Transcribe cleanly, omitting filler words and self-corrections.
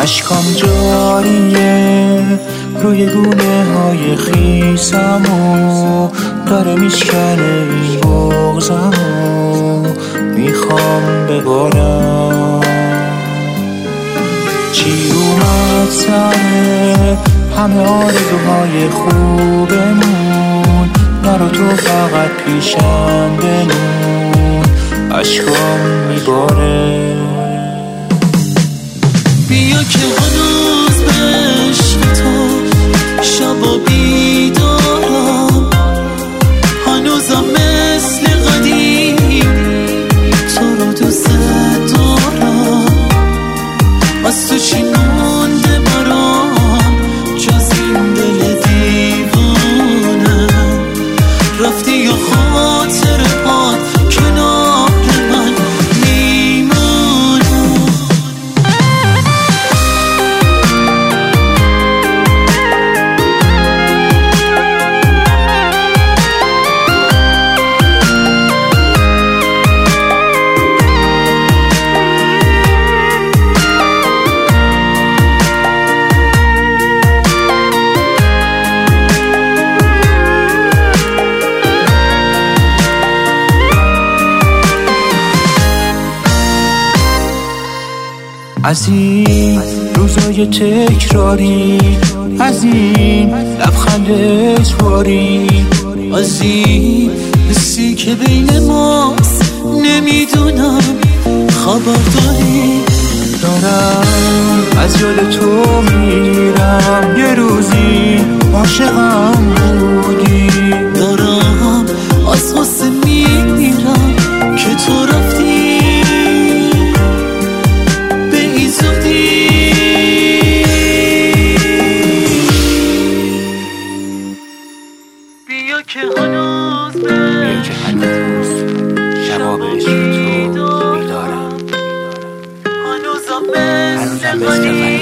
اشکام جاریه روی گونه های خیسمو، داره میشکنه این بغضمو، میخوام ببارم. چی اومد سره همه آرزوهای خوبمون، نرو تو فقط پیشم بمون، اشکام میباره. بیا که هنوز به عشق تو شبا بیدارم، هنوزم مثل قدیم تو رو دوست دارم. از تو چی مونده برام جز این دل دیوونه؟ رفتی یا خاطرات کنار من میمونه؟ از این روزای تکراری، از این لبخند اجباری، از این حسی که بین ماست نمیدونم خبر داری. دارم از یاد تو میرم، یه روزی عاشقم بودی. دارم از غصه میمیرم که تو رفتی به این زودی. بیا که هنوز شبا به عشق تو بیدارم، هنوزم مثل